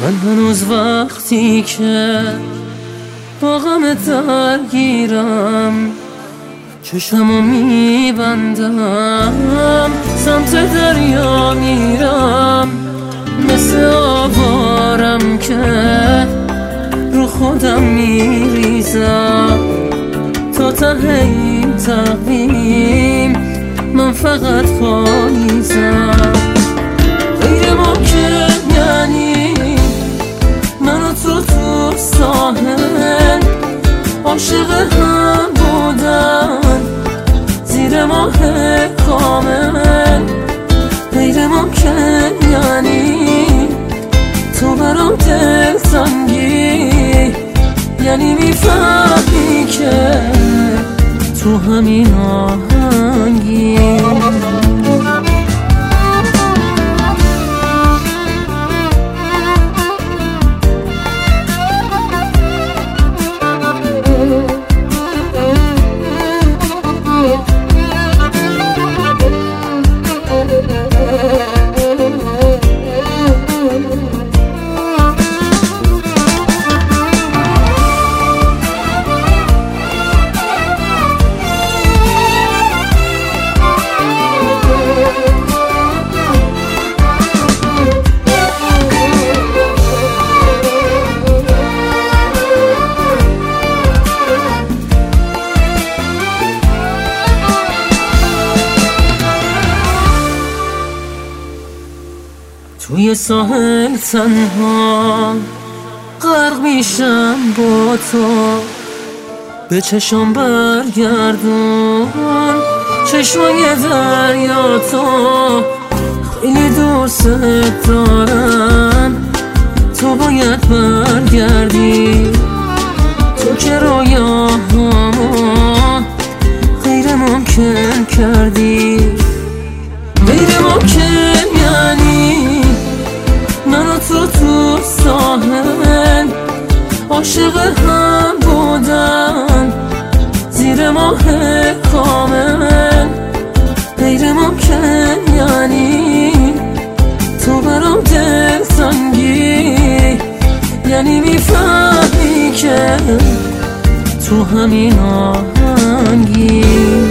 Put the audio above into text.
من هنوز وقتی که با غم درگیرم چشمو میبندم سمت دریا میرم، مثل آوارم که رو خودم میریزم تا ته این تقویم من فقط پاییزم. غیر ممکن یعنی من و تو ساحل عاشق هم بودن زیر ماه کامل. غیر ممکن یعنی تو برام دلتنگی، یعنی میفهمی که تو همین آهنگی. توی ساحل تنها غرق میشم با تو، به چشم برگردون چشمای دریا. تو خیلی دوست دارم، تو باید برگردی. تو که رویاهامو غیر ممکن کردی. غیر ممکن یعنی من و تو ساحل عاشق هم بودن زیر ماه کامل. غیر ممکن یعنی تو برام دلتنگی، یعنی میفهمی که تو همین آهنگی.